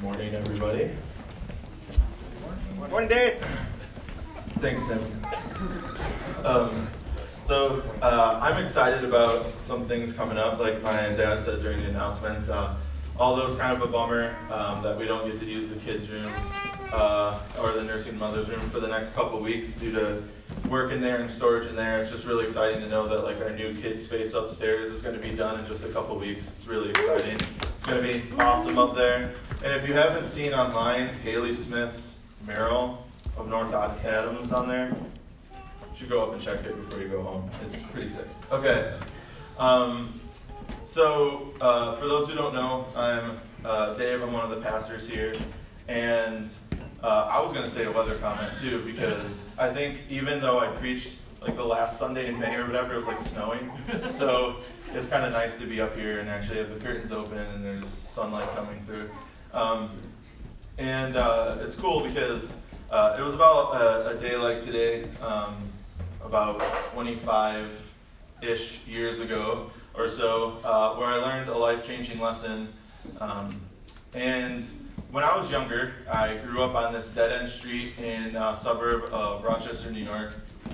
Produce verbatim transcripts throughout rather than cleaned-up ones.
Morning, everybody. Morning, Morning Dave. Thanks, Tim. Um, so uh, I'm excited about some things coming up, like my dad said during the announcements. Uh, although it's kind of a bummer um, that we don't get to use the kids' room uh, or the nursing mother's room for the next couple weeks due to work in there and storage in there. It's just really exciting to know that like our new kids' space upstairs is going to be done in just a couple weeks. It's really exciting. It's going to be awesome up there. And if you haven't seen online, Haley Smith's mural of North Adams on there, you should go up and check it before you go home. It's pretty sick. Okay. Um, so uh, for those who don't know, I'm uh, Dave. I'm one of the pastors here. And uh, I was going to say a weather comment too, because I think even though I preached like the last Sunday in May or whatever, it was like snowing. So it's kind of nice to be up here and actually have the curtains open and there's sunlight coming through. Um, and uh, it's cool because uh, it was about a, a day like today, um, about twenty-five-ish years ago or so, uh, where I learned a life-changing lesson. Um, and when I was younger, I grew up on this dead-end street in a suburb of Rochester, New York.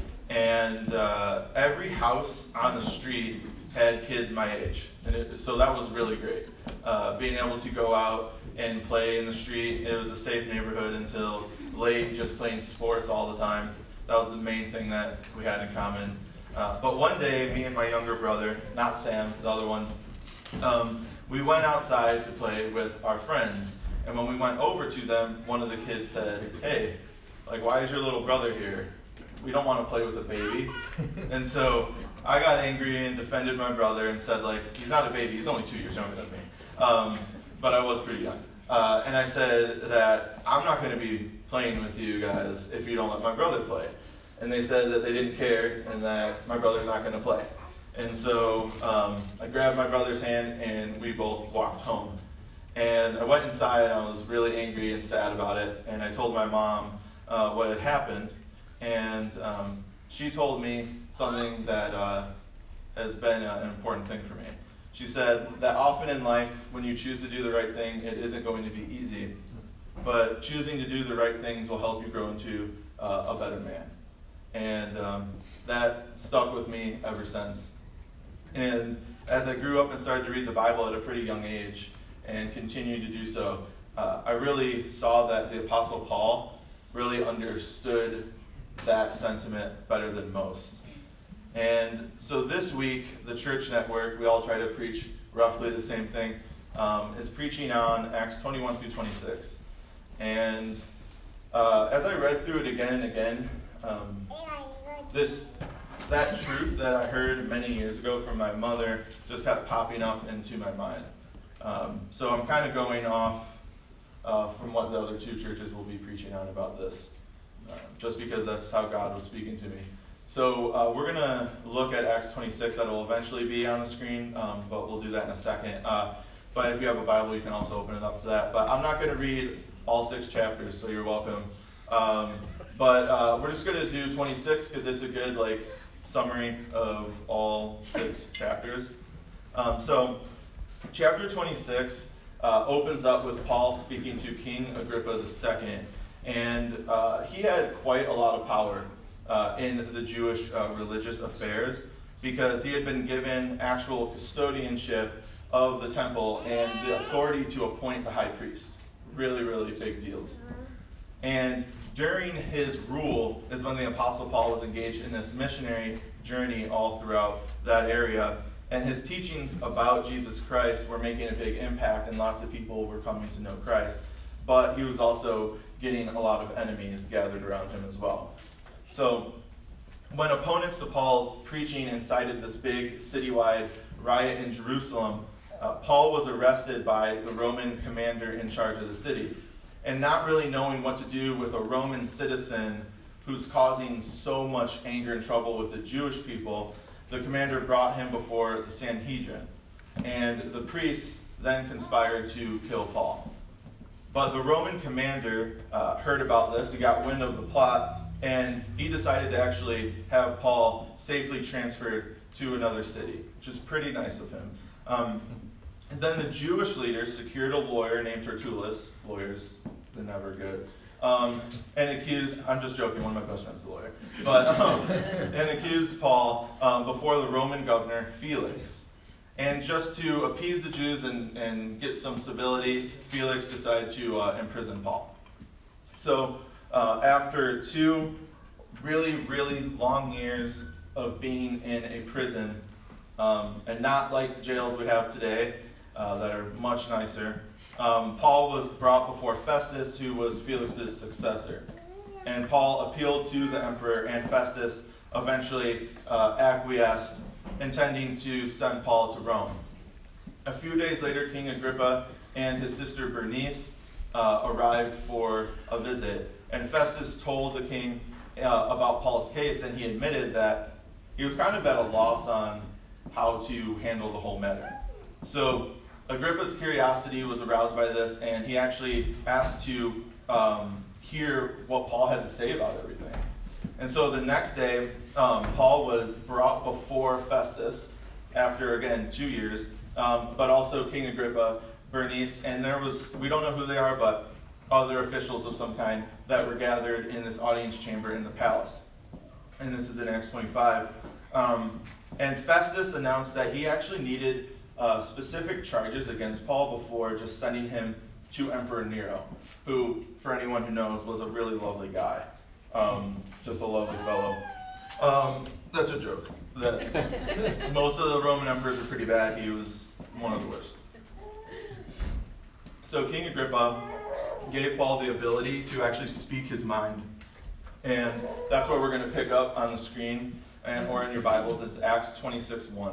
And uh, every house on the street had kids my age. And it, so that was really great. Uh, being able to go out and play in the street. It was a safe neighborhood until late, just playing sports all the time. That was the main thing that we had in common. Uh, but one day, me and my younger brother, not Sam, the other one, um, we went outside to play with our friends. And when we went over to them, one of the kids said, "Hey, like, why is your little brother here? We don't want to play with a baby." And so I got angry and defended my brother and said, like, he's not a baby, he's only two years younger than me. Um, but I was pretty young. Uh, and I said that I'm not going to be playing with you guys if you don't let my brother play. And they said that they didn't care and that my brother's not going to play. And so um, I grabbed my brother's hand and we both walked home. And I went inside and I was really angry and sad about it. And I told my mom uh, what had happened. And um, she told me something that uh, has been uh, an important thing for me. She said that often in life, when you choose to do the right thing, it isn't going to be easy. But choosing to do the right things will help you grow into uh, a better man. And um, that stuck with me ever since. And as I grew up and started to read the Bible at a pretty young age and continued to do so, uh, I really saw that the Apostle Paul really understood that sentiment better than most. And so this week, the Church Network, we all try to preach roughly the same thing, um, is preaching on Acts twenty-one through twenty-six. And uh, as I read through it again and again, um, this that truth that I heard many years ago from my mother just kept popping up into my mind. Um, so I'm kind of going off uh, from what the other two churches will be preaching on about this. Uh, just because that's how God was speaking to me. So uh, we're going to look at Acts twenty-six. That will eventually be on the screen, um, but we'll do that in a second. Uh, but if you have a Bible, you can also open it up to that. But I'm not going to read all six chapters, so you're welcome. Um, but uh, we're just going to do twenty-six because it's a good like summary of all six chapters. Um, so chapter twenty-six uh, opens up with Paul speaking to King Agrippa the Second. And uh, he had quite a lot of power uh, in the Jewish uh, religious affairs because he had been given actual custodianship of the temple and the authority to appoint the high priest. Really, really big deals. And during his rule is when the Apostle Paul was engaged in this missionary journey all throughout that area. And his teachings about Jesus Christ were making a big impact and lots of people were coming to know Christ. But he was also getting a lot of enemies gathered around him as well. So when opponents to Paul's preaching incited this big citywide riot in Jerusalem, uh, Paul was arrested by the Roman commander in charge of the city. And not really knowing what to do with a Roman citizen who's causing so much anger and trouble with the Jewish people, the commander brought him before the Sanhedrin. And the priests then conspired to kill Paul. But the Roman commander uh, heard about this, he got wind of the plot, and he decided to actually have Paul safely transferred to another city, which is pretty nice of him. Um, And then the Jewish leaders secured a lawyer named Tertullus. Lawyers, they're never good. Um, and accused, I'm just joking, one of my best friends is a lawyer, but, um, and accused Paul um, before the Roman governor Felix. And just to appease the Jews and, and get some civility, Felix decided to uh, imprison Paul. So uh, after two really, really long years of being in a prison, um, and not like the jails we have today uh, that are much nicer, Um, Paul was brought before Festus, who was Felix's successor. And Paul appealed to the emperor, and Festus eventually uh, acquiesced, intending to send Paul to Rome. A few days later, King Agrippa and his sister Bernice uh, arrived for a visit. And Festus told the king uh, about Paul's case, and he admitted that he was kind of at a loss on how to handle the whole matter. So Agrippa's curiosity was aroused by this, and he actually asked to um, hear what Paul had to say about everything. And so the next day, um, Paul was brought before Festus after, again, two years, um, but also King Agrippa, Bernice, and there was, we don't know who they are, but other officials of some kind that were gathered in this audience chamber in the palace. And this is in Acts twenty-five. Um, and Festus announced that he actually needed Uh, specific charges against Paul before just sending him to Emperor Nero, who, for anyone who knows, was a really lovely guy. Um, just a lovely fellow. Um, that's a joke. That's, most of the Roman emperors are pretty bad. He was one of the worst. So King Agrippa gave Paul the ability to actually speak his mind. And that's what we're going to pick up on the screen and or in your Bibles. It's Acts twenty-six one.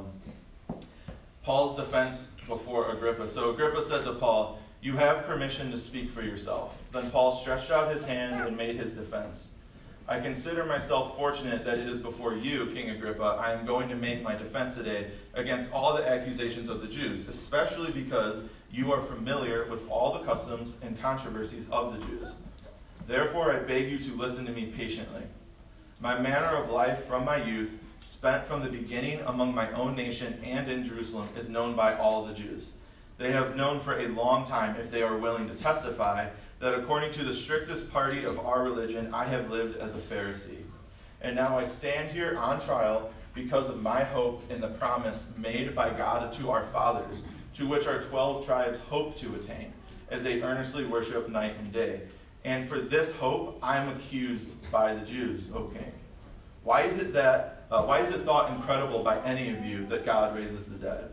Paul's defense before Agrippa. So Agrippa said to Paul, "You have permission to speak for yourself." Then Paul stretched out his hand and made his defense. "I consider myself fortunate that it is before you, King Agrippa, I am going to make my defense today against all the accusations of the Jews, especially because you are familiar with all the customs and controversies of the Jews. Therefore, I beg you to listen to me patiently. My manner of life from my youth, spent from the beginning among my own nation and in Jerusalem, is known by all the Jews. They have known for a long time, if they are willing to testify, that according to the strictest party of our religion, I have lived as a Pharisee. And now I stand here on trial because of my hope in the promise made by God to our fathers, to which our twelve tribes hope to attain, as they earnestly worship night and day. And for this hope I am accused by the Jews, O king. Why is it that Uh, why is it thought incredible by any of you that God raises the dead?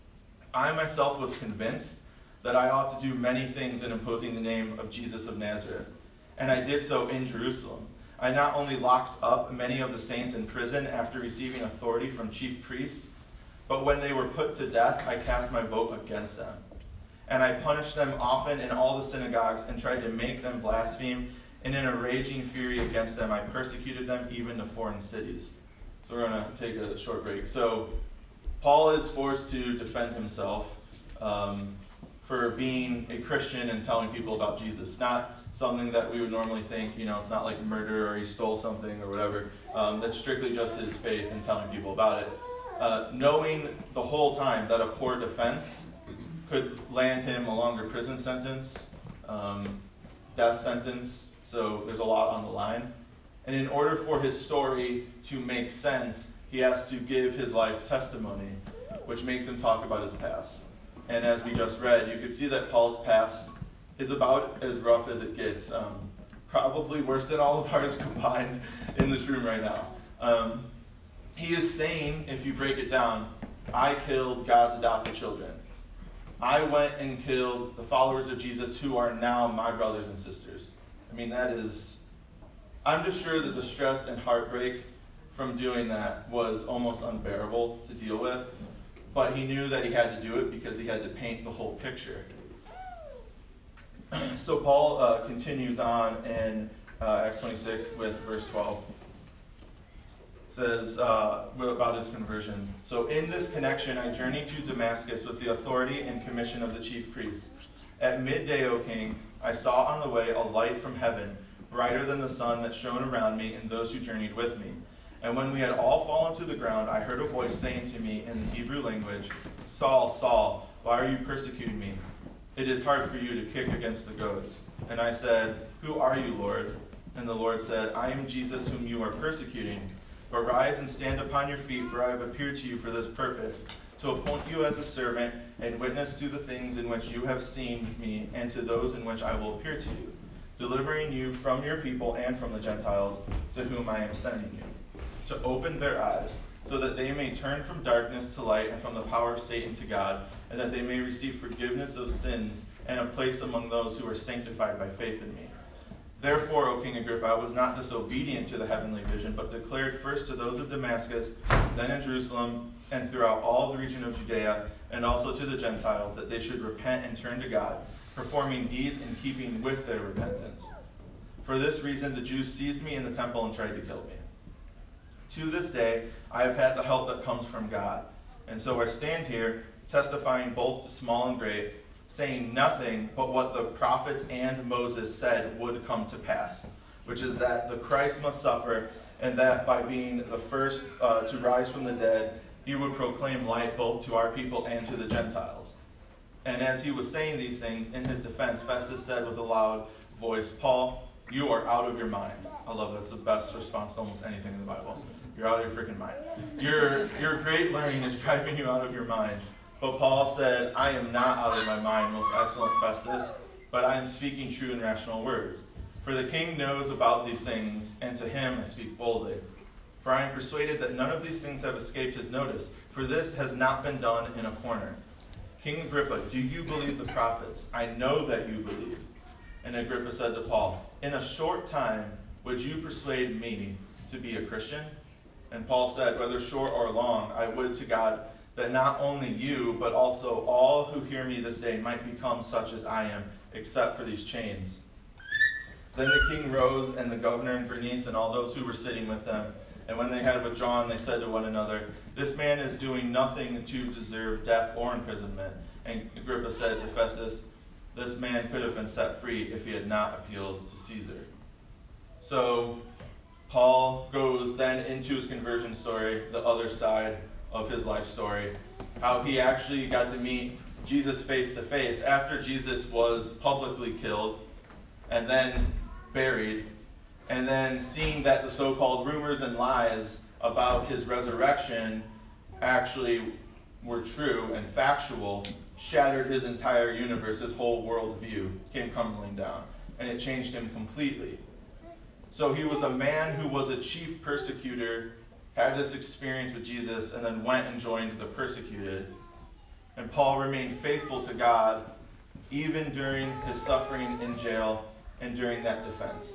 I myself was convinced that I ought to do many things in imposing the name of Jesus of Nazareth, and I did so in Jerusalem. I not only locked up many of the saints in prison after receiving authority from chief priests, but when they were put to death, I cast my vote against them. And I punished them often in all the synagogues and tried to make them blaspheme, and in a raging fury against them, I persecuted them even to foreign cities." So we're going to take a short break. So Paul is forced to defend himself um, for being a Christian and telling people about Jesus. Not something that we would normally think, you know, it's not like murder or he stole something or whatever. Um, that's strictly just his faith and telling people about it. Uh, knowing the whole time that a poor defense could land him a longer prison sentence, um, death sentence, so there's a lot on the line. And in order for his story to make sense, he has to give his life testimony, which makes him talk about his past. And as we just read, you could see that Paul's past is about as rough as it gets. Um, probably worse than all of ours combined in this room right now. Um, he is saying, if you break it down, I killed God's adopted children. I went and killed the followers of Jesus who are now my brothers and sisters. I mean, that is... I'm just sure that the stress and heartbreak from doing that was almost unbearable to deal with, but he knew that he had to do it because he had to paint the whole picture. So Paul uh, continues on in uh, Acts twenty-six with verse twelve. It says uh, about his conversion. "So in this connection I journeyed to Damascus with the authority and commission of the chief priests. At midday, O king, I saw on the way a light from heaven, brighter than the sun that shone around me and those who journeyed with me. And when we had all fallen to the ground, I heard a voice saying to me in the Hebrew language, 'Saul, Saul, why are you persecuting me? It is hard for you to kick against the goads. And I said, who are you, Lord? And the Lord said, I am Jesus whom you are persecuting. But rise and stand upon your feet, for I have appeared to you for this purpose, to appoint you as a servant and witness to the things in which you have seen me, and to those in which I will appear to you, delivering you from your people and from the Gentiles, to whom I am sending you, to open their eyes, so that they may turn from darkness to light and from the power of Satan to God, and that they may receive forgiveness of sins and a place among those who are sanctified by faith in me. Therefore, O King Agrippa, I was not disobedient to the heavenly vision, but declared first to those of Damascus, then in Jerusalem, and throughout all the region of Judea, and also to the Gentiles, that they should repent and turn to God, performing deeds in keeping with their repentance. For this reason, the Jews seized me in the temple and tried to kill me. To this day, I have had the help that comes from God. And so I stand here, testifying both to small and great, saying nothing but what the prophets and Moses said would come to pass, which is that the Christ must suffer, and that by being the first uh, to rise from the dead, he would proclaim light both to our people and to the Gentiles. And as he was saying these things, in his defense, Festus said with a loud voice, Paul, you are out of your mind. I love that. It's the best response to almost anything in the Bible. You're out of your freaking mind. Your, your great learning is driving you out of your mind. But Paul said, I am not out of my mind, most excellent Festus, but I am speaking true and rational words. For the king knows about these things, and to him I speak boldly. For I am persuaded that none of these things have escaped his notice, for this has not been done in a corner. King Agrippa, do you believe the prophets? I know that you believe. And Agrippa said to Paul, in a short time would you persuade me to be a Christian? And Paul said, whether short or long, I would to God that not only you, but also all who hear me this day might become such as I am, except for these chains. Then the king rose, and the governor and Bernice and all those who were sitting with them. And when they had withdrawn, they said to one another, this man is doing nothing to deserve death or imprisonment. And Agrippa said to Festus, this man could have been set free if he had not appealed to Caesar. So Paul goes then into his conversion story, the other side of his life story, how he actually got to meet Jesus face to face after Jesus was publicly killed and then buried, and then seeing that the so-called rumors and lies about his resurrection actually were true and factual, shattered his entire universe, his whole worldview came crumbling down, and it changed him completely. So he was a man who was a chief persecutor, had this experience with Jesus, and then went and joined the persecuted. And Paul remained faithful to God even during his suffering in jail and during that defense.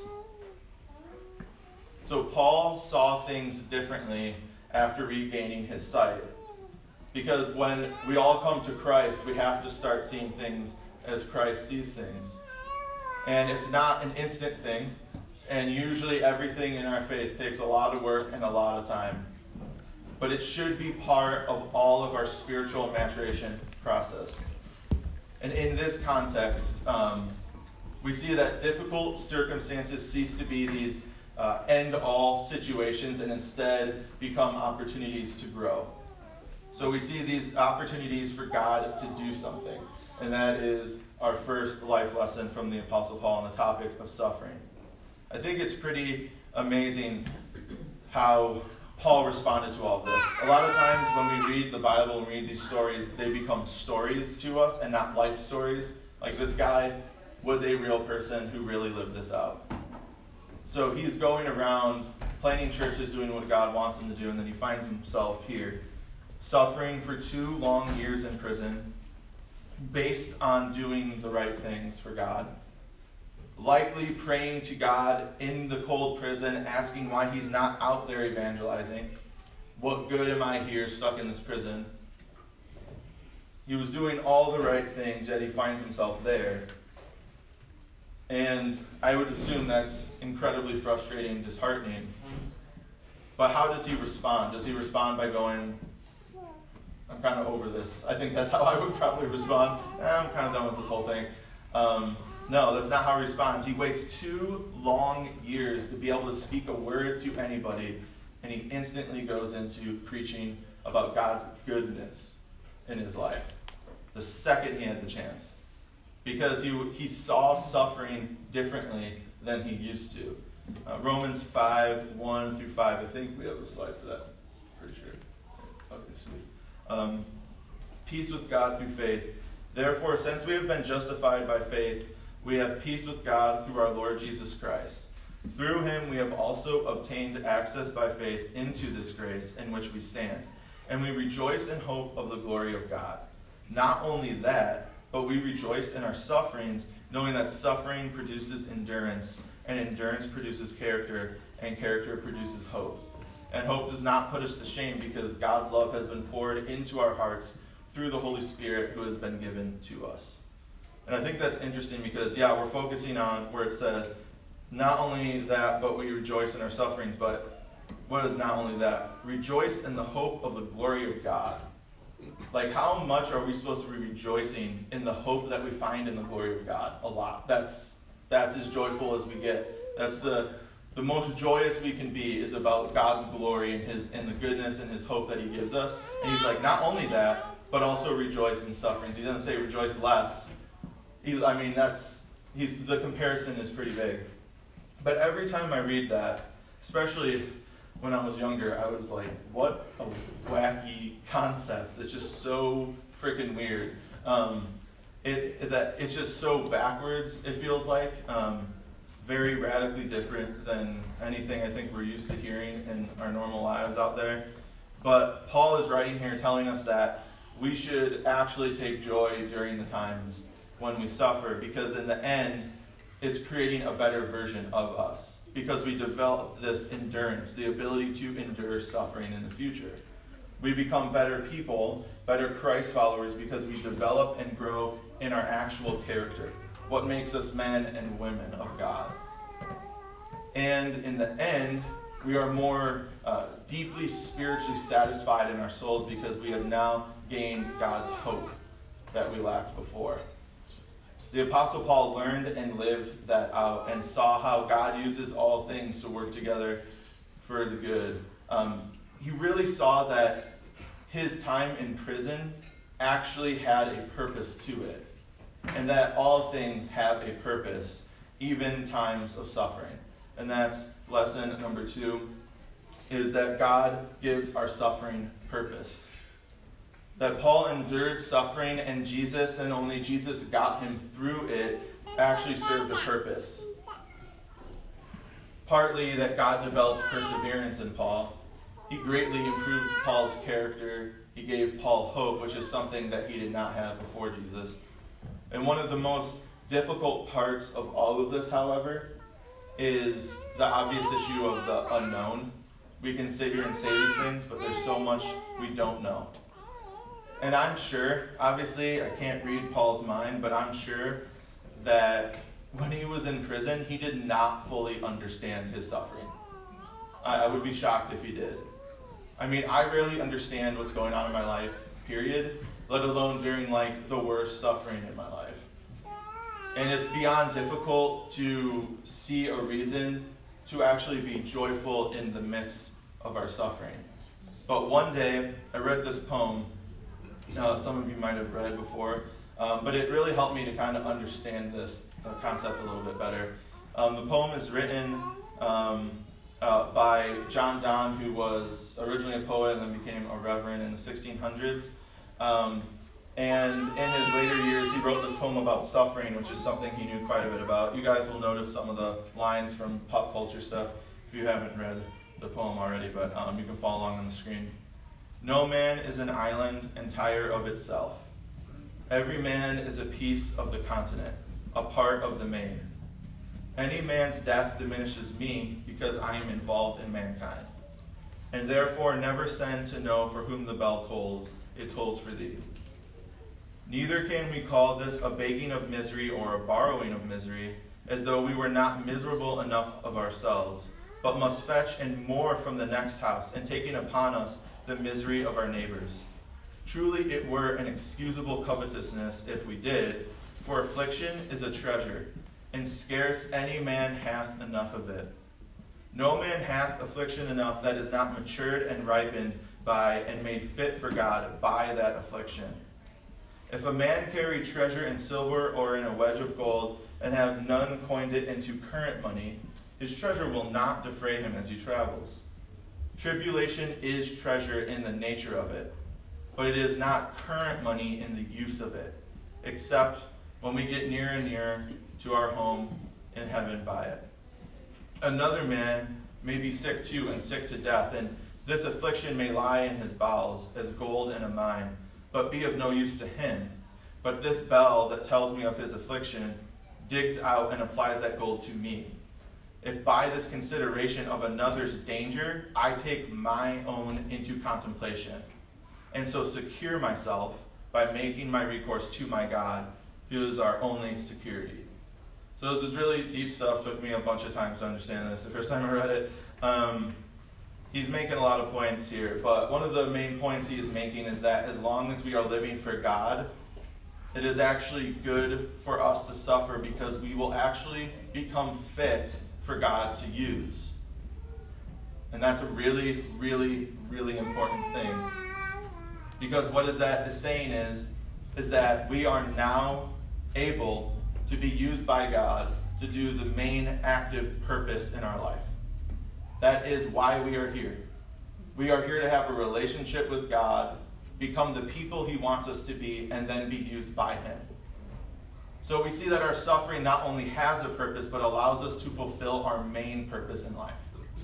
So Paul saw things differently after regaining his sight. Because when we all come to Christ, we have to start seeing things as Christ sees things. And it's not an instant thing. And usually everything in our faith takes a lot of work and a lot of time. But it should be part of all of our spiritual maturation process. And in this context, um, we see that difficult circumstances cease to be these uh, end-all situations and instead become opportunities to grow. So we see these opportunities for God to do something. And that is our first life lesson from the Apostle Paul on the topic of suffering. I think it's pretty amazing how Paul responded to all this. A lot of times when we read the Bible and read these stories, they become stories to us and not life stories. Like this guy was a real person who really lived this out. So he's going around planting churches, doing what God wants him to do, and then he finds himself here, suffering for two long years in prison, based on doing the right things for God. Likely praying to God in the cold prison, asking why he's not out there evangelizing. What good am I here, stuck in this prison? He was doing all the right things, yet he finds himself there. And I would assume that's incredibly frustrating and disheartening. But how does he respond? Does he respond by going, I'm kind of over this? I think that's how I would probably respond. Eh, I'm kind of done with this whole thing. Um, No, that's not how he responds. He waits two long years to be able to speak a word to anybody, and he instantly goes into preaching about God's goodness in his life. the second he had the chance. Because he, he saw suffering differently than he used to. Uh, Romans five, one through five, I think we have a slide for that. Pretty sure. Okay, sweet. Um, peace with God through faith. Therefore, since we have been justified by faith, we have peace with God through our Lord Jesus Christ. Through him we have also obtained access by faith into this grace in which we stand. And we rejoice in hope of the glory of God. Not only that, but we rejoice in our sufferings, knowing that suffering produces endurance, and endurance produces character, and character produces hope. And hope does not put us to shame, because God's love has been poured into our hearts through the Holy Spirit who has been given to us. And I think that's interesting because, yeah, we're focusing on where it says, not only that, but we rejoice in our sufferings, but what is not only that? Rejoice in the hope of the glory of God. Like, how much are we supposed to be rejoicing in the hope that we find in the glory of God? A lot. That's that's as joyful as we get. That's the the most joyous we can be is about God's glory and his and the goodness and his hope that he gives us. And he's like, not only that, but also rejoice in sufferings. He doesn't say rejoice less. He, I mean, that's he's the comparison is pretty big. But every time I read that, especially when I was younger, I was like, what a wacky concept. It's just so freaking weird. Um, it that it's just so backwards, it feels like. Um, very radically different than anything I think we're used to hearing in our normal lives out there. But Paul is writing here telling us that we should actually take joy during the times when we suffer, because in the end, it's creating a better version of us. Because we develop this endurance, the ability to endure suffering in the future. We become better people, better Christ followers, because we develop and grow in our actual character, what makes us men and women of God. And in the end, we are more uh, deeply spiritually satisfied in our souls because we have now gained God's hope that we lacked before. The Apostle Paul learned and lived that out and saw how God uses all things to work together for the good. Um, he really saw that his time in prison actually had a purpose to it, and that all things have a purpose, even times of suffering. And that's lesson number two, is that God gives our suffering purpose. That Paul endured suffering, and Jesus, and only Jesus got him through it, actually served a purpose. Partly that God developed perseverance in Paul. He greatly improved Paul's character. He gave Paul hope, which is something that he did not have before Jesus. And one of the most difficult parts of all of this, however, is the obvious issue of the unknown. We can sit here and say these things, but there's so much we don't know. And I'm sure, obviously, I can't read Paul's mind, but I'm sure that when he was in prison, he did not fully understand his suffering. I, I would be shocked if he did. I mean, I really understand what's going on in my life, period, let alone during, like, the worst suffering in my life. And it's beyond difficult to see a reason to actually be joyful in the midst of our suffering. But one day, I read this poem. Uh, some of you might have read before, um, but it really helped me to kind of understand this uh, concept a little bit better. Um, the poem is written um, uh, by John Donne, who was originally a poet and then became a reverend in the sixteen hundreds. Um, and in his later years, he wrote this poem about suffering, which is something he knew quite a bit about. You guys will notice some of the lines from pop culture stuff if you haven't read the poem already, but um, you can follow along on the screen. No man is an island entire of itself. Every man is a piece of the continent, a part of the main. Any man's death diminishes me because I am involved in mankind. And therefore never send to know for whom the bell tolls, it tolls for thee. Neither can we call this a begging of misery or a borrowing of misery, as though we were not miserable enough of ourselves, but must fetch and more from the next house, and taking upon us the misery of our neighbors. Truly it were an excusable covetousness if we did, for affliction is a treasure, and scarce any man hath enough of it. No man hath affliction enough that is not matured and ripened by and made fit for God by that affliction. If a man carry treasure in silver or in a wedge of gold, and have none coined it into current money, his treasure will not defray him as he travels. Tribulation is treasure in the nature of it, but it is not current money in the use of it, except when we get nearer and nearer to our home in heaven by it. Another man may be sick too, and sick to death, and this affliction may lie in his bowels, as gold in a mine, but be of no use to him. But this bell that tells me of his affliction digs out and applies that gold to me. If by this consideration of another's danger, I take my own into contemplation, and so secure myself by making my recourse to my God, who is our only security. So this is really deep stuff. Took me a bunch of times to understand this. The first time I read it, um, he's making a lot of points here. But one of the main points he is making is that as long as we are living for God, it is actually good for us to suffer, because we will actually become fit for God to use. And that's a really, really, really important thing. Because what is that is saying is, is that we are now able to be used by God to do the main active purpose in our life. That is why we are here. We are here to have a relationship with God, become the people he wants us to be, and then be used by him. So we see that our suffering not only has a purpose, but allows us to fulfill our main purpose in life.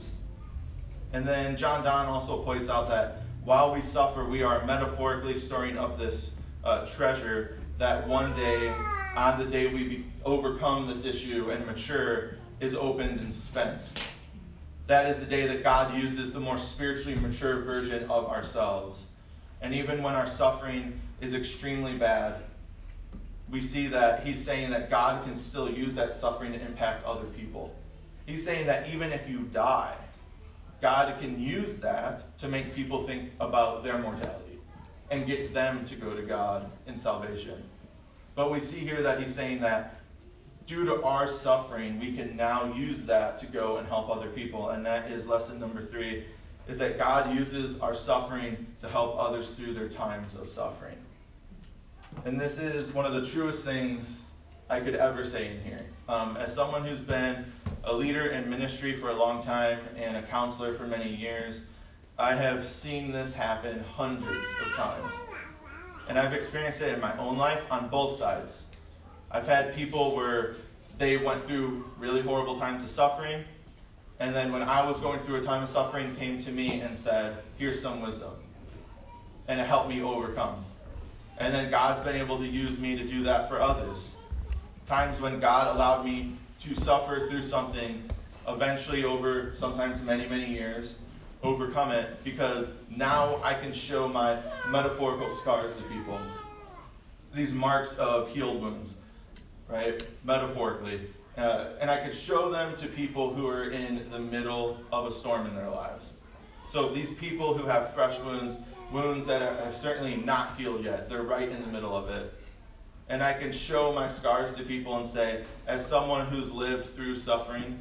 And then John Donne also points out that while we suffer, we are metaphorically storing up this uh, treasure that one day, on the day we be, overcome this issue and mature, is opened and spent. That is the day that God uses the more spiritually mature version of ourselves. And even when our suffering is extremely bad, we see that he's saying that God can still use that suffering to impact other people. He's saying that even if you die, God can use that to make people think about their mortality and get them to go to God in salvation. But we see here that he's saying that due to our suffering, we can now use that to go and help other people. And that is lesson number three, is that God uses our suffering to help others through their times of suffering. And this is one of the truest things I could ever say in here. Um, as someone who's been a leader in ministry for a long time and a counselor for many years, I have seen this happen hundreds of times. And I've experienced it in my own life on both sides. I've had people where they went through really horrible times of suffering, and then when I was going through a time of suffering, came to me and said, here's some wisdom. And it helped me overcome. And then God's been able to use me to do that for others. Times when God allowed me to suffer through something, eventually over sometimes many, many years, overcome it, because now I can show my metaphorical scars to people. These marks of healed wounds, right? Metaphorically. Uh, and I could show them to people who are in the middle of a storm in their lives. So these people who have fresh wounds, wounds that are, have certainly not healed yet, they're right in the middle of it. And I can show my scars to people and say, as someone who's lived through suffering,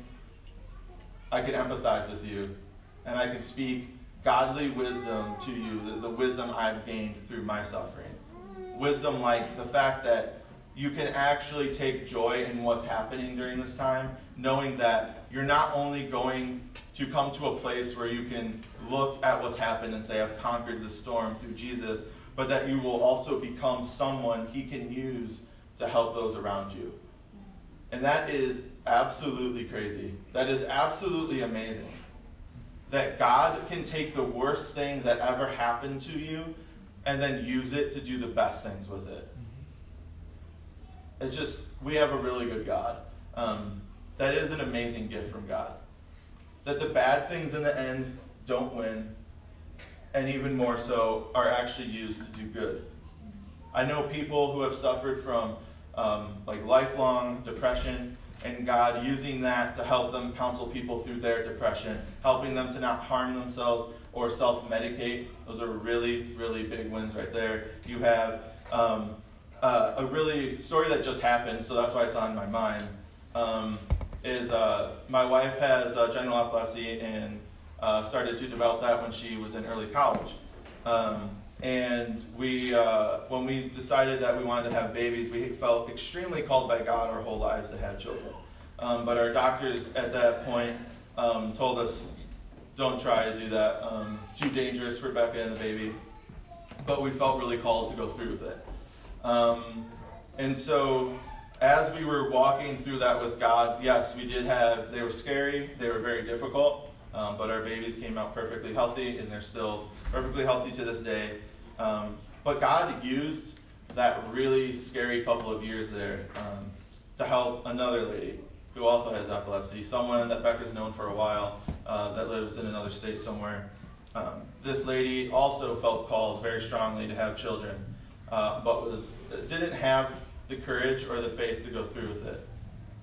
I can empathize with you. And I can speak godly wisdom to you, the, the wisdom I've gained through my suffering. Wisdom like the fact that you can actually take joy in what's happening during this time, knowing that you're not only going to come to a place where you can look at what's happened and say, I've conquered the storm through Jesus, but that you will also become someone he can use to help those around you. And that is absolutely crazy. That is absolutely amazing. That God can take the worst thing that ever happened to you and then use it to do the best things with it. It's just, we have a really good God. Um, that is an amazing gift from God. That the bad things in the end don't win, and even more so, are actually used to do good. I know people who have suffered from um, like lifelong depression, and God using that to help them counsel people through their depression, helping them to not harm themselves or self-medicate. Those are really, really big wins right there. You have um, uh, a really story that just happened, so that's why it's on my mind, um, is uh, my wife has uh, general epilepsy and uh, started to develop that when she was in early college. Um, And we, uh, when we decided that we wanted to have babies, we felt extremely called by God our whole lives to have children. Um, but our doctors at that point um, told us, don't try to do that. Um, too dangerous for Becca and the baby. But we felt really called to go through with it. Um, and so as we were walking through that with God, yes, we did have, they were scary, they were very difficult, um, but our babies came out perfectly healthy, and they're still perfectly healthy to this day. Um, but God used that really scary couple of years there um, to help another lady who also has epilepsy, someone that Becca's known for a while uh, that lives in another state somewhere. Um, this lady also felt called very strongly to have children, uh, but was didn't have the courage or the faith to go through with it.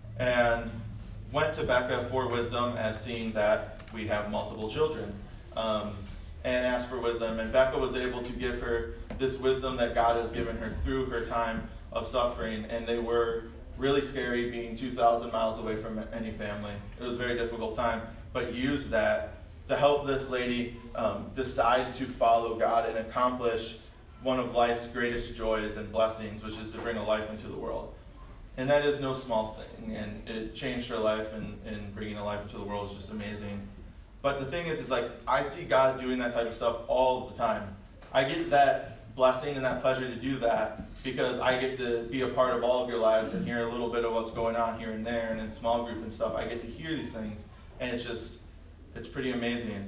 And went to Becca for wisdom, as seeing that we have multiple children, um, and asked for wisdom. And Becca was able to give her this wisdom that God has given her through her time of suffering. And they were really scary, being two thousand miles away from any family. It was a very difficult time, but used that to help this lady um, decide to follow God and accomplish one of life's greatest joys and blessings, which is to bring a life into the world. And that is no small thing, and it changed her life, and, and bringing a life into the world is just amazing. But the thing is, is like, I see God doing that type of stuff all the time. I get that blessing and that pleasure to do that because I get to be a part of all of your lives and hear a little bit of what's going on here and there, and in small group and stuff. I get to hear these things, and it's just, it's pretty amazing.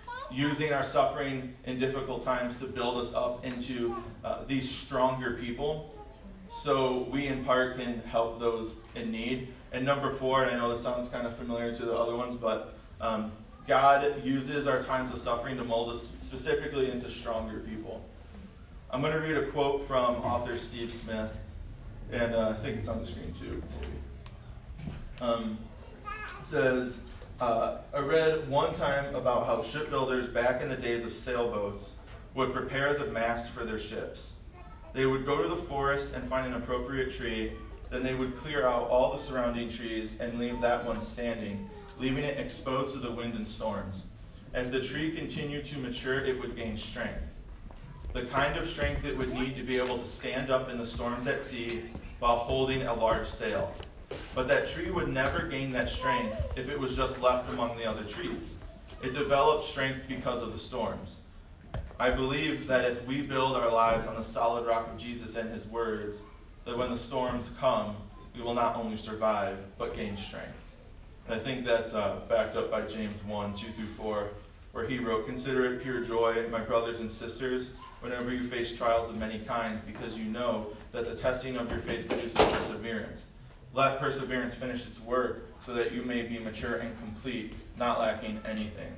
Using our suffering in difficult times to build us up into uh, these stronger people, so we in part can help those in need. And number four, and I know this sounds kind of familiar to the other ones, but um, God uses our times of suffering to mold us specifically into stronger people. I'm going to read a quote from author Steve Smith, and uh, I think it's on the screen too. Um, it says, Uh, I read one time about how shipbuilders back in the days of sailboats would prepare the mast for their ships. They would go to the forest and find an appropriate tree, then they would clear out all the surrounding trees and leave that one standing, leaving it exposed to the wind and storms. As the tree continued to mature, it would gain strength. The kind of strength it would need to be able to stand up in the storms at sea while holding a large sail. But that tree would never gain that strength if it was just left among the other trees. It developed strength because of the storms. I believe that if we build our lives on the solid rock of Jesus and his words, that when the storms come, we will not only survive, but gain strength. And I think that's uh, backed up by James one, two through four, where he wrote, "Consider it pure joy, my brothers and sisters, whenever you face trials of many kinds, because you know that the testing of your faith produces perseverance. Let perseverance finish its work, so that you may be mature and complete, not lacking anything."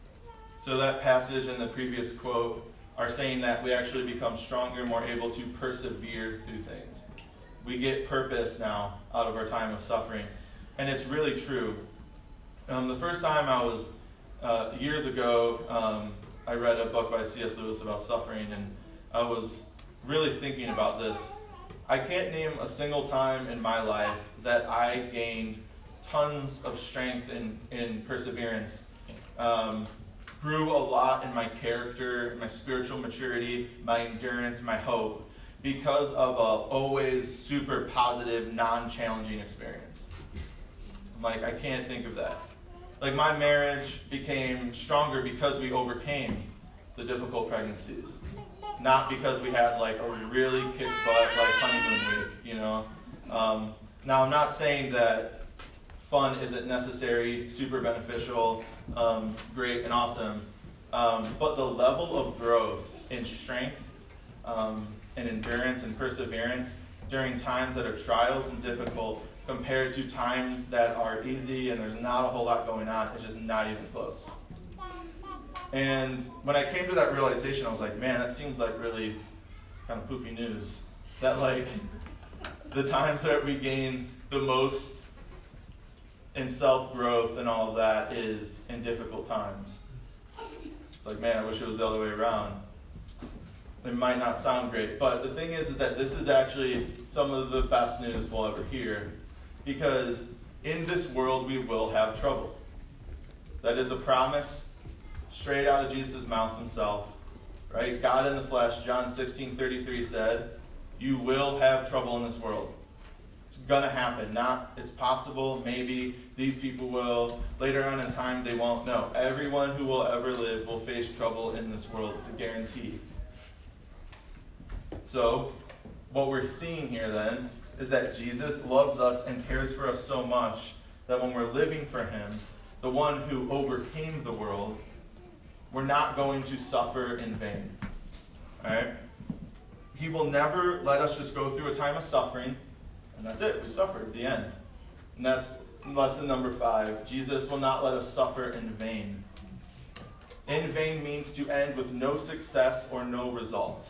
So that passage and the previous quote are saying that we actually become stronger, more able to persevere through things. We get purpose now out of our time of suffering. And it's really true. Um, the first time I was, uh, years ago, um, I read a book by C S Lewis about suffering, and I was really thinking about this. I can't name a single time in my life that I gained tons of strength and in, in perseverance. Um, grew a lot in my character, my spiritual maturity, my endurance, my hope, because of a always super positive, non-challenging experience. I'm like, I can't think of that. Like, my marriage became stronger because we overcame the difficult pregnancies. Not because we had like a really kick butt like honeymoon week, you know. Um, now I'm not saying that fun isn't necessary, super beneficial, um, great and awesome, um, but the level of growth in strength um, and endurance and perseverance during times that are trials and difficult compared to times that are easy and there's not a whole lot going on, it's just not even close. And when I came to that realization, I was like, man, that seems like really kind of poopy news. That like the times that we gain the most in self-growth and all of that is in difficult times. It's like, man, I wish it was the other way around. It might not sound great, but the thing is, is that this is actually some of the best news we'll ever hear, because in this world we will have trouble. That is a promise straight out of Jesus' mouth himself, right? God in the flesh, John sixteen thirty-three said, you will have trouble in this world. It's going to happen. Not, it's possible, maybe, these people will. Later on in time, they won't. No, everyone who will ever live will face trouble in this world. It's a guarantee. So, what we're seeing here then is that Jesus loves us and cares for us so much that when we're living for him, the one who overcame the world, we're not going to suffer in vain. All right? He will never let us just go through a time of suffering, and that's it. We suffered, the end. And that's lesson number five. Jesus will not let us suffer in vain. In vain means to end with no success or no result.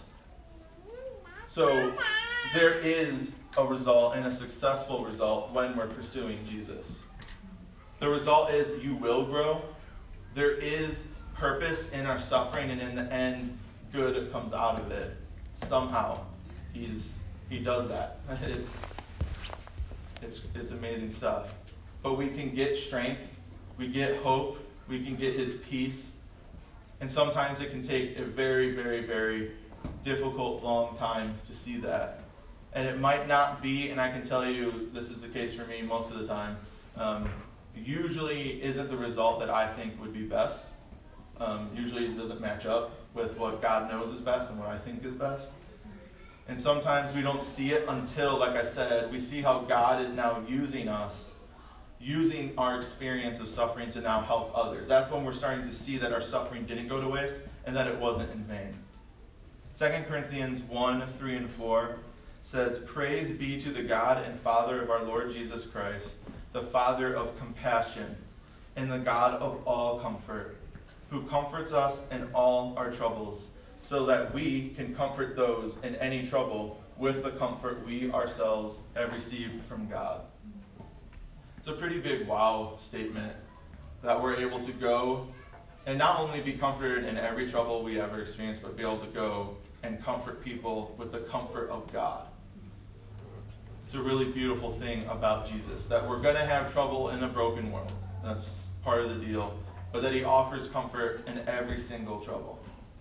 So there is a result and a successful result when we're pursuing Jesus. The result is you will grow. There is purpose in our suffering, and in the end, good comes out of it. Somehow, he's he does that. It's it's it's amazing stuff. But we can get strength, we get hope, we can get his peace, and sometimes it can take a very, very, very difficult, long time to see that. And it might not be, and I can tell you this is the case for me most of the time, um, usually isn't the result that I think would be best. Um, usually it doesn't match up with what God knows is best and what I think is best. And sometimes we don't see it until, like I said, we see how God is now using us, using our experience of suffering to now help others. That's when we're starting to see that our suffering didn't go to waste and that it wasn't in vain. Second Corinthians one, three, and four says, praise be to the God and Father of our Lord Jesus Christ, the Father of compassion and the God of all comfort, who comforts us in all our troubles, so that we can comfort those in any trouble with the comfort we ourselves have received from God. It's a pretty big wow statement that we're able to go and not only be comforted in every trouble we ever experience, but be able to go and comfort people with the comfort of God. It's a really beautiful thing about Jesus, that we're going to have trouble in a broken world. That's part of the deal. But that he offers comfort in every single trouble.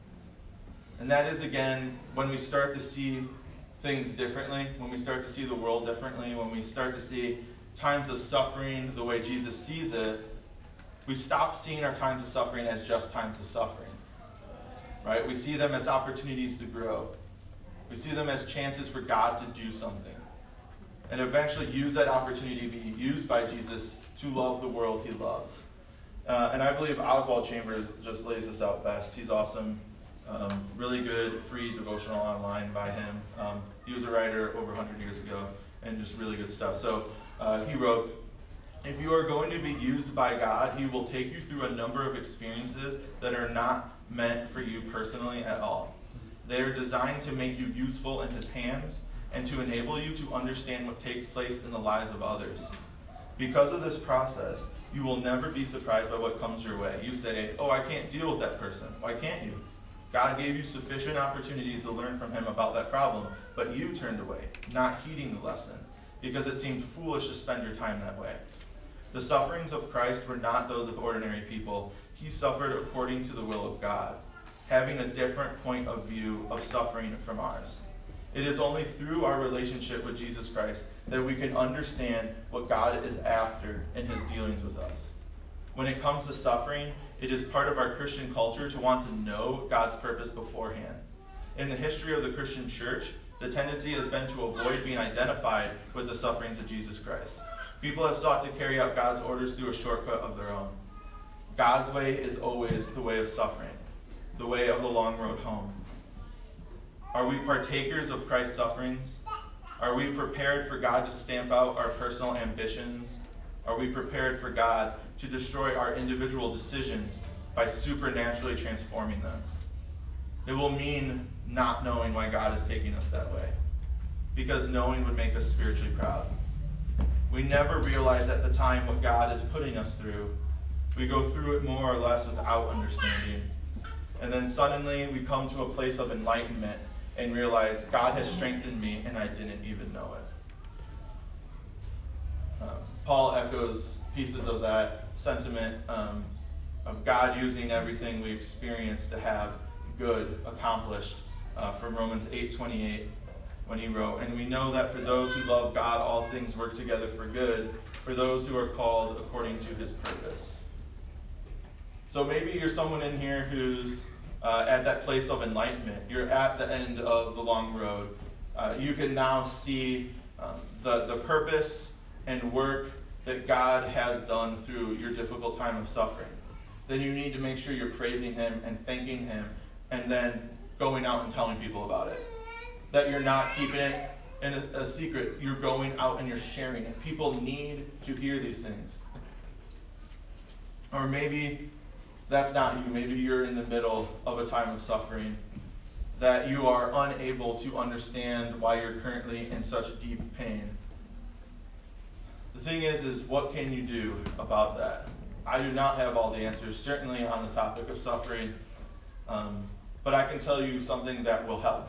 And that is, again, when we start to see things differently, when we start to see the world differently, when we start to see times of suffering the way Jesus sees it, we stop seeing our times of suffering as just times of suffering. Right? We see them as opportunities to grow. We see them as chances for God to do something. And eventually use that opportunity to be used by Jesus to love the world he loves. Uh, and I believe Oswald Chambers just lays this out best. He's awesome. Um, really good free devotional online by him. Um, he was a writer over one hundred years ago, and just really good stuff. So uh, he wrote, if you are going to be used by God, he will take you through a number of experiences that are not meant for you personally at all. They are designed to make you useful in his hands and to enable you to understand what takes place in the lives of others. Because of this process, you will never be surprised by what comes your way. You say, oh, I can't deal with that person. Why can't you? God gave you sufficient opportunities to learn from him about that problem, but you turned away, not heeding the lesson, because it seemed foolish to spend your time that way. The sufferings of Christ were not those of ordinary people. He suffered according to the will of God, having a different point of view of suffering from ours. It is only through our relationship with Jesus Christ that we can understand what God is after in his dealings with us. When it comes to suffering, it is part of our Christian culture to want to know God's purpose beforehand. In the history of the Christian church, the tendency has been to avoid being identified with the sufferings of Jesus Christ. People have sought to carry out God's orders through a shortcut of their own. God's way is always the way of suffering, the way of the long road home. Are we partakers of Christ's sufferings? Are we prepared for God to stamp out our personal ambitions? Are we prepared for God to destroy our individual decisions by supernaturally transforming them? It will mean not knowing why God is taking us that way, because knowing would make us spiritually proud. We never realize at the time what God is putting us through. We go through it more or less without understanding. And then suddenly we come to a place of enlightenment and realize God has strengthened me and I didn't even know it. Um, Paul echoes pieces of that sentiment um, of God using everything we experience to have good accomplished uh, from Romans eight twenty-eight when he wrote, and we know that for those who love God, all things work together for good, for those who are called according to his purpose. So maybe you're someone in here who's uh, at that place of enlightenment. You're at the end of the long road. Uh, you can now see um, the, the purpose and work that God has done through your difficult time of suffering. Then you need to make sure you're praising him and thanking him, and then going out and telling people about it. That you're not keeping it in a, a secret. You're going out and you're sharing it. People need to hear these things. Or maybe that's not you. Maybe you're in the middle of a time of suffering, that you are unable to understand why you're currently in such deep pain. The thing is, is what can you do about that? I do not have all the answers, certainly on the topic of suffering, um, but I can tell you something that will help.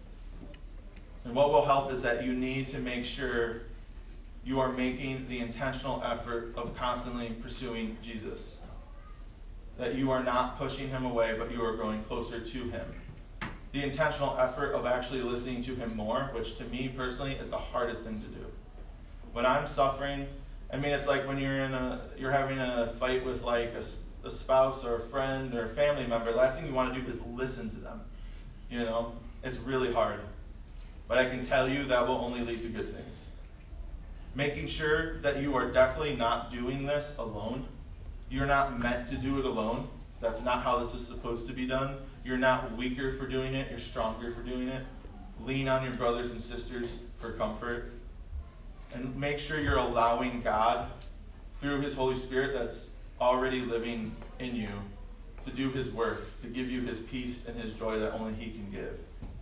And what will help is that you need to make sure you are making the intentional effort of constantly pursuing Jesus. That you are not pushing him away, but you are growing closer to him. The intentional effort of actually listening to him more, which to me personally is the hardest thing to do. When I'm suffering, I mean, it's like when you're in a, you're having a fight with like a, a spouse or a friend or a family member. The last thing you want to do is listen to them. You know, it's really hard. But I can tell you that will only lead to good things. Making sure that you are definitely not doing this alone. You're not meant to do it alone. That's not how this is supposed to be done. You're not weaker for doing it. You're stronger for doing it. Lean on your brothers and sisters for comfort. And make sure you're allowing God, through his Holy Spirit that's already living in you, to do his work, to give you his peace and his joy that only he can give.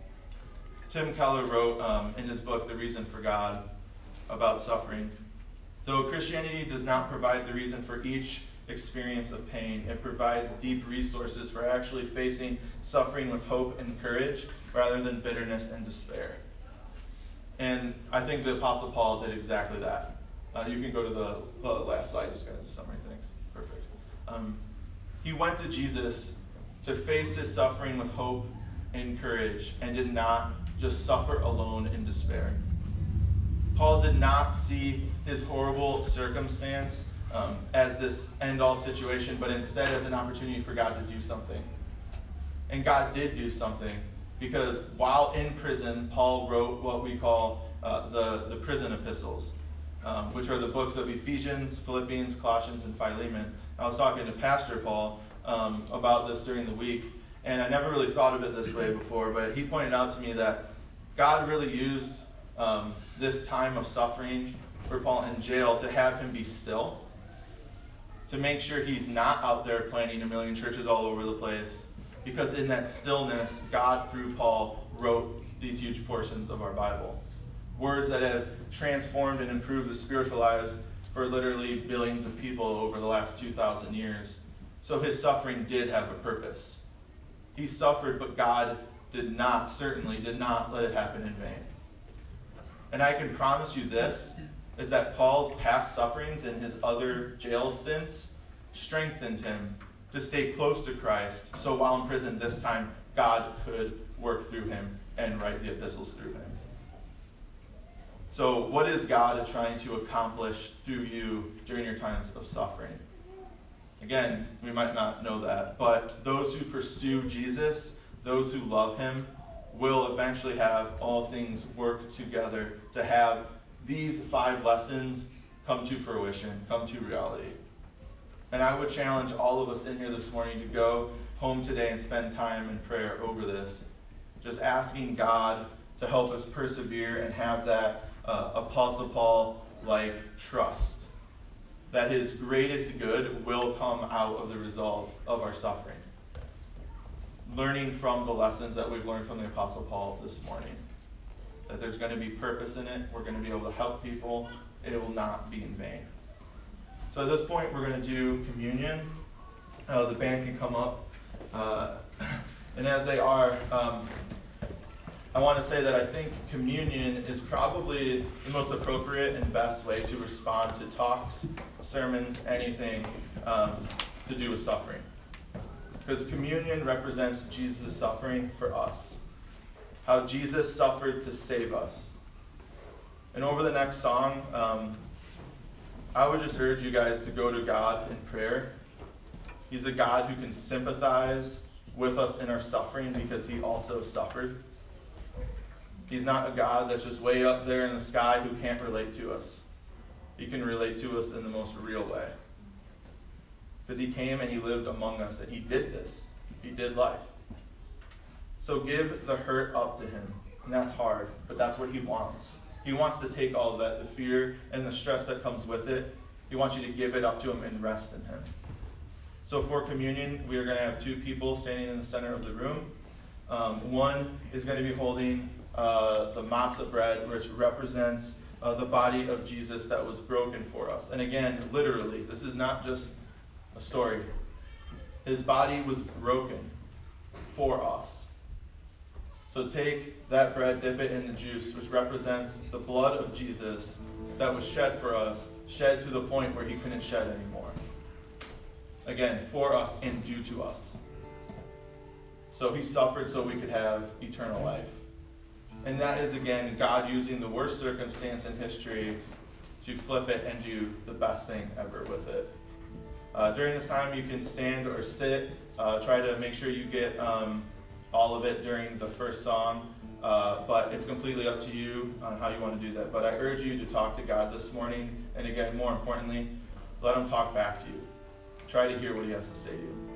Tim Keller wrote um, in his book, The Reason for God, about suffering. Though Christianity does not provide the reason for each experience of pain, it provides deep resources for actually facing suffering with hope and courage rather than bitterness and despair. And I think the Apostle Paul did exactly that. Uh, you can go to the, the last slide, just got into summary things. Perfect. Um, he went to Jesus to face his suffering with hope and courage, and did not just suffer alone in despair. Paul did not see his horrible circumstance um, as this end-all situation, but instead as an opportunity for God to do something. And God did do something, because while in prison, Paul wrote what we call uh, the, the prison epistles, um, which are the books of Ephesians, Philippians, Colossians, and Philemon. I was talking to Pastor Paul um, about this during the week, and I never really thought of it this way before, but he pointed out to me that God really used um, this time of suffering for Paul in jail to have him be still, to make sure he's not out there planting a million churches all over the place, because in that stillness, God, through Paul, wrote these huge portions of our Bible. Words that have transformed and improved the spiritual lives for literally billions of people over the last two thousand years. So his suffering did have a purpose. He suffered, but God did not, certainly did not let it happen in vain. And I can promise you this, is that Paul's past sufferings and his other jail stints strengthened him to stay close to Christ, so while in prison this time, God could work through him and write the epistles through him. So what is God trying to accomplish through you during your times of suffering? Again, we might not know that, but those who pursue Jesus, those who love him, will eventually have all things work together to have these five lessons come to fruition, come to reality. And I would challenge all of us in here this morning to go home today and spend time in prayer over this, just asking God to help us persevere and have that uh, Apostle Paul-like trust that his greatest good will come out of the result of our suffering. Learning from the lessons that we've learned from the Apostle Paul this morning. That there's going to be purpose in it. We're going to be able to help people. It will not be in vain. So at this point, we're going to do communion. Uh, the band can come up. Uh, and as they are, um, I want to say that I think communion is probably the most appropriate and best way to respond to talks, sermons, anything um, to do with suffering. because communion represents Jesus' suffering for us, how Jesus suffered to save us. And over the next song, um, I would just urge you guys to go to God in prayer. He's a God who can sympathize with us in our suffering because he also suffered. He's not a God that's just way up there in the sky who can't relate to us. He can relate to us in the most real way. Because he came and he lived among us, and he did this. He did life. So give the hurt up to him. And that's hard, but that's what he wants. He wants to take all of that, the fear and the stress that comes with it. He wants you to give it up to him and rest in him. So for communion, we are going to have two people standing in the center of the room. Um, one is going to be holding uh, the matzah bread, which represents uh, the body of Jesus that was broken for us. And again, literally, this is not just a story. His body was broken for us. So take that bread, dip it in the juice, which represents the blood of Jesus that was shed for us, shed to the point where he couldn't shed anymore. Again, for us and due to us. So he suffered so we could have eternal life. And that is, again, God using the worst circumstance in history to flip it and do the best thing ever with it. Uh, during this time, you can stand or sit. Uh, try to make sure you get um, all of it during the first song. Uh, but it's completely up to you on how you want to do that. But I urge you to talk to God this morning. And again, more importantly, let him talk back to you. Try to hear what he has to say to you.